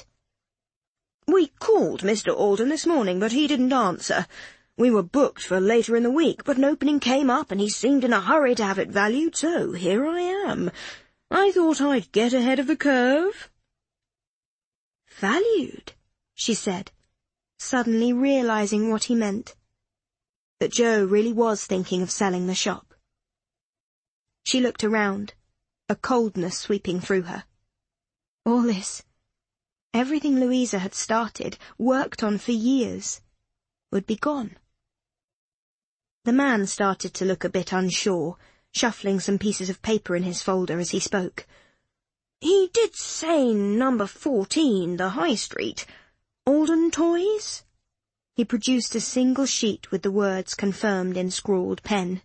We called Mister Alden this morning, but he didn't answer. We were booked for later in the week, but an opening came up and he seemed in a hurry to have it valued, so here I am. I thought I'd get ahead of the curve. Valued, she said, suddenly realizing what he meant. That Joe really was thinking of selling the shop. She looked around, a coldness sweeping through her. All this, everything Louisa had started, worked on for years, would be gone. The man started to look a bit unsure, shuffling some pieces of paper in his folder as he spoke. He did say number fourteen, the High Street. Alden Toys? He produced a single sheet with the words confirmed in scrawled pen.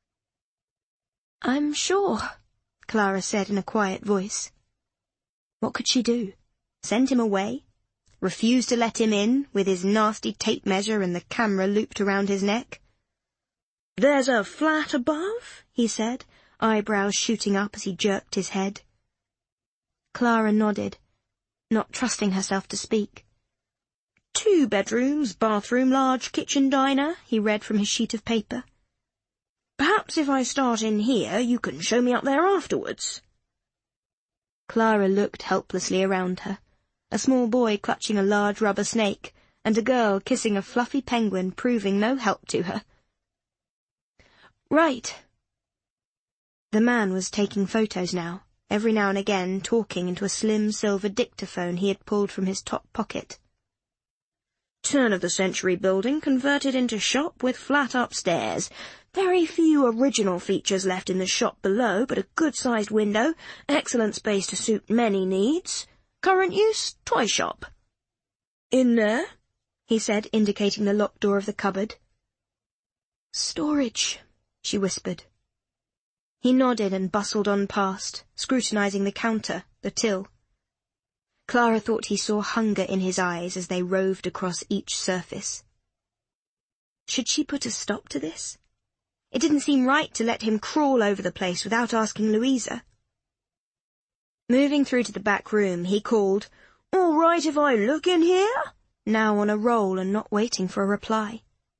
I'm sure, Clara said in a quiet voice. What could she do? Send him away? Refuse to let him in, with his nasty tape measure and the camera looped around his neck? There's a flat above, he said, eyebrows shooting up as he jerked his head. Clara nodded, not trusting herself to speak. Two bedrooms, bathroom, large kitchen diner, he read from his sheet of paper. Perhaps if I start in here, you can show me up there afterwards. Clara looked helplessly around her, a small boy clutching a large rubber snake, and a girl kissing a fluffy penguin proving no help to her. Right. The man was taking photos now, every now and again talking into a slim silver dictaphone he had pulled from his top pocket. Turn-of-the-century building converted into shop with flat upstairs. Very few original features left in the shop below, but a good-sized window, excellent space to suit many needs. Current use, toy shop. In there, he said, indicating the locked door of the cupboard. Storage, she whispered. He nodded and bustled on past, scrutinizing the counter, the till. Clara thought he saw hunger in his eyes as they roved across each surface. Should she put a stop to this? It didn't seem right to let him crawl over the place without asking Louisa. Moving through to the back room, he called, All right if I look in here? Now on a roll and not waiting for a reply.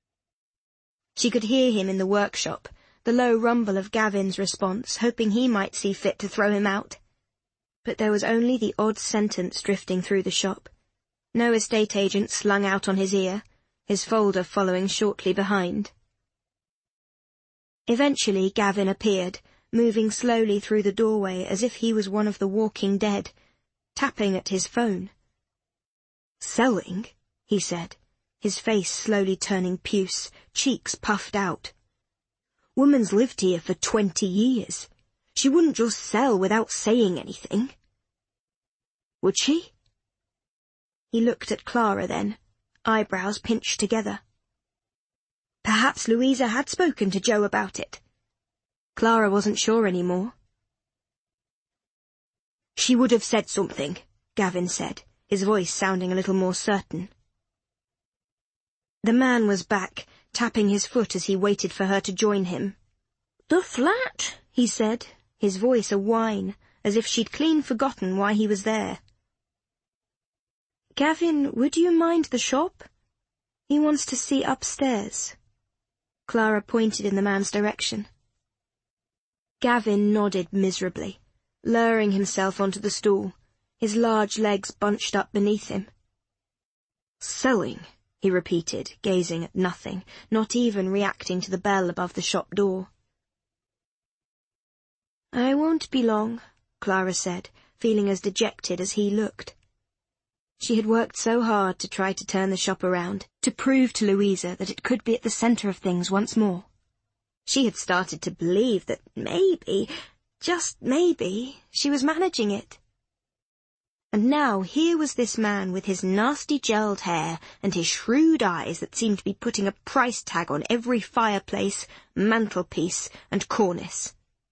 She could hear him in the workshop, the low rumble of Gavin's response, hoping he might see fit to throw him out. But there was only the odd sentence drifting through the shop. No estate agent slung out on his ear, his folder following shortly behind. Eventually Gavin appeared, moving slowly through the doorway as if he was one of the walking dead, tapping at his phone. Selling, he said, his face slowly turning puce, cheeks puffed out. Woman's lived here for twenty years. She wouldn't just sell without saying anything. Would she? He looked at Clara then, eyebrows pinched together. Perhaps Louisa had spoken to Joe about it. Clara wasn't sure any more. She would have said something, Gavin said, his voice sounding a little more certain. The man was back, tapping his foot as he waited for her to join him. The flat, he said, his voice a whine, as if she'd clean forgotten why he was there. Gavin, would you mind the shop? He wants to see upstairs. Clara pointed in the man's direction. Gavin nodded miserably, lowering himself onto the stool, his large legs bunched up beneath him. Selling, he repeated, gazing at nothing, not even reacting to the bell above the shop door. I won't be long, Clara said, feeling as dejected as he looked. She had worked so hard to try to turn the shop around, to prove to Louisa that it could be at the centre of things once more. She had started to believe that maybe, just maybe, she was managing it. And now here was this man with his nasty gelled hair and his shrewd eyes that seemed to be putting a price tag on every fireplace, mantelpiece, and cornice.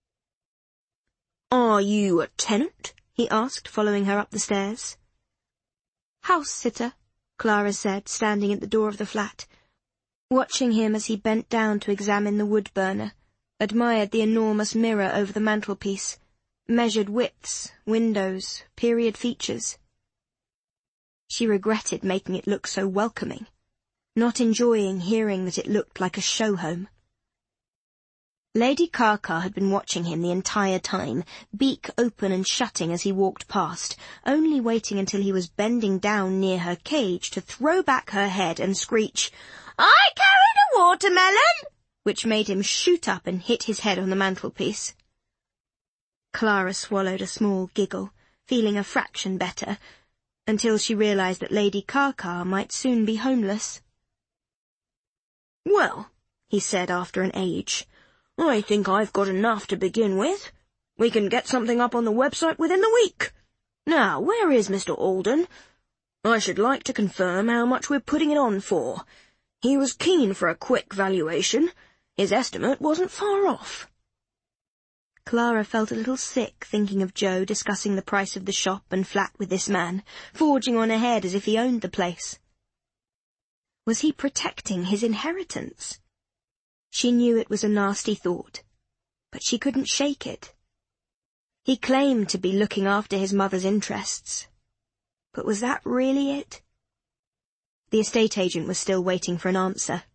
Are you a tenant? He asked, following her up the stairs. House-sitter, Clara said, standing at the door of the flat, watching him as he bent down to examine the wood burner, admired the enormous mirror over the mantelpiece, measured widths, windows, period features. She regretted making it look so welcoming, not enjoying hearing that it looked like a show home. Lady Carcar had been watching him the entire time, beak open and shutting as he walked past, only waiting until he was bending down near her cage to throw back her head and screech, "I carried a watermelon!" which made him shoot up and hit his head on the mantelpiece. Clara swallowed a small giggle, feeling a fraction better, until she realised that Lady Carcar might soon be homeless. "Well," he said after an age, "I think I've got enough to begin with. We can get something up on the website within the week. Now, where is Mister Alden? I should like to confirm how much we're putting it on for. He was keen for a quick valuation. His estimate wasn't far off." Clara felt a little sick thinking of Joe discussing the price of the shop and flat with this man, forging on ahead as if he owned the place. Was he protecting his inheritance? She knew it was a nasty thought, but she couldn't shake it. He claimed to be looking after his mother's interests, but was that really it? The estate agent was still waiting for an answer.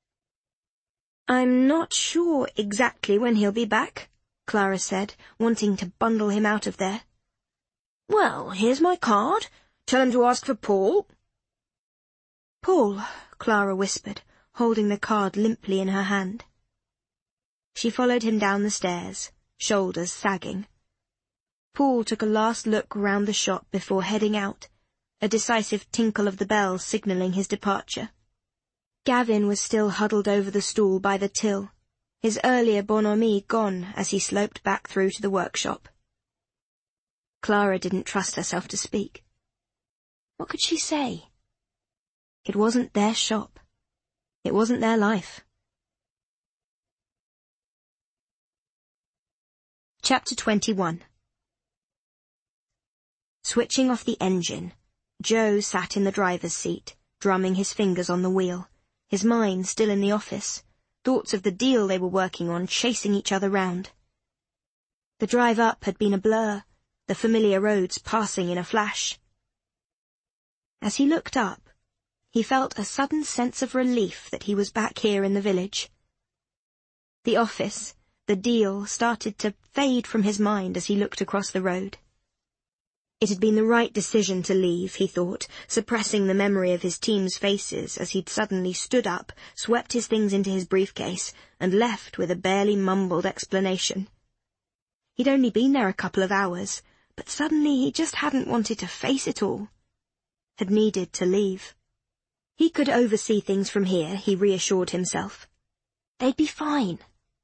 "I'm not sure exactly when he'll be back," Clara said, wanting to bundle him out of there. "Well, here's my card. Tell him to ask for Paul." "Paul," Clara whispered, holding the card limply in her hand. She followed him down the stairs, shoulders sagging. Paul took a last look round the shop before heading out, a decisive tinkle of the bell signalling his departure. Gavin was still huddled over the stool by the till, his earlier bonhomie gone as he sloped back through to the workshop. Clara didn't trust herself to speak. What could she say? It wasn't their shop. It wasn't their life. Chapter twenty-one. Switching off the engine, Joe sat in the driver's seat, drumming his fingers on the wheel, his mind still in the office, thoughts of the deal they were working on chasing each other round. The drive up had been a blur, the familiar roads passing in a flash. As he looked up, he felt a sudden sense of relief that he was back here in the village. The office, the deal, started to fade from his mind as he looked across the road. It had been the right decision to leave, he thought, suppressing the memory of his team's faces as he'd suddenly stood up, swept his things into his briefcase, and left with a barely mumbled explanation. He'd only been there a couple of hours, but suddenly he just hadn't wanted to face it all. Had needed to leave. He could oversee things from here, he reassured himself. They'd be fine.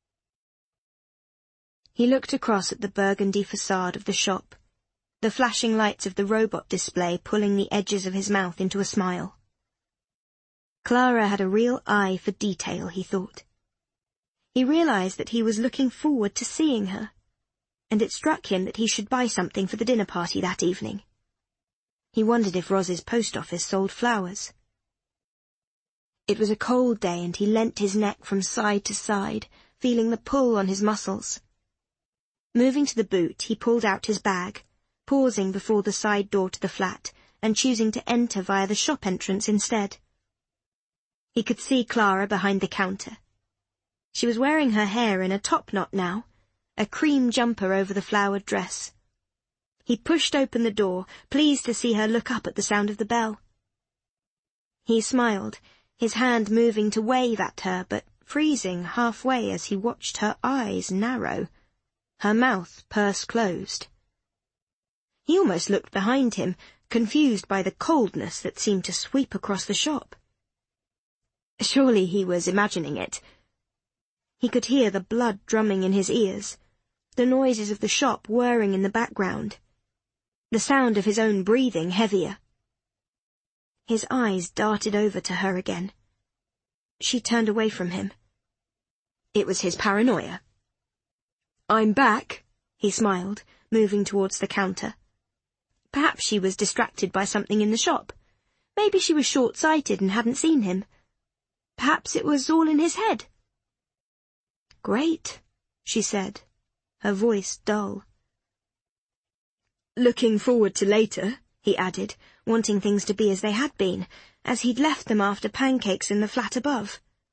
He looked across at the burgundy facade of the shop, the flashing lights of the robot display pulling the edges of his mouth into a smile. Clara had a real eye for detail, he thought. He realized that he was looking forward to seeing her, and it struck him that he should buy something for the dinner party that evening. He wondered if Roz's post office sold flowers. It was a cold day, and he leant his neck from side to side, feeling the pull on his muscles. Moving to the boot, he pulled out his bag, pausing before the side door to the flat, and choosing to enter via the shop entrance instead. He could see Clara behind the counter. She was wearing her hair in a top knot now, a cream jumper over the flowered dress. He pushed open the door, pleased to see her look up at the sound of the bell. He smiled, his hand moving to wave at her, but freezing halfway as he watched her eyes narrow, her mouth purse-closed. He almost looked behind him, confused by the coldness that seemed to sweep across the shop. Surely he was imagining it. He could hear the blood drumming in his ears, the noises of the shop whirring in the background, the sound of his own breathing heavier. His eyes darted over to her again. She turned away from him. It was his paranoia. "I'm back," he smiled, moving towards the counter. Perhaps she was distracted by something in the shop. Maybe she was short-sighted and hadn't seen him. Perhaps it was all in his head. "Great," she said, her voice dull. "Looking forward to later," he added, wanting things to be as they had been, as he'd left them after pancakes in the flat above.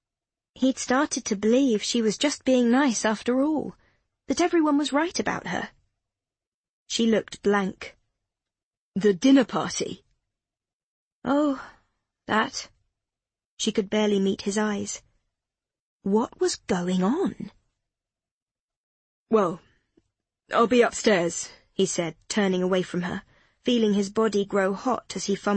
He'd started to believe she was just being nice after all, that everyone was right about her. She looked blank. The dinner party? Oh, that. She could barely meet his eyes. What was going on? Well, I'll be upstairs, he said, turning away from her, feeling his body grow hot as he fumbled